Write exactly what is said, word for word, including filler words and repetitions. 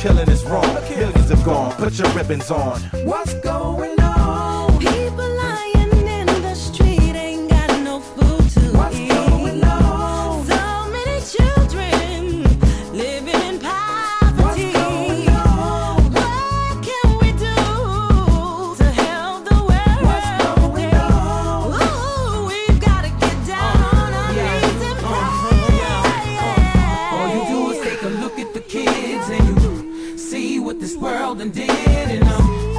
killing is wrong. Millions have gone, put your ribbons on. What's going on?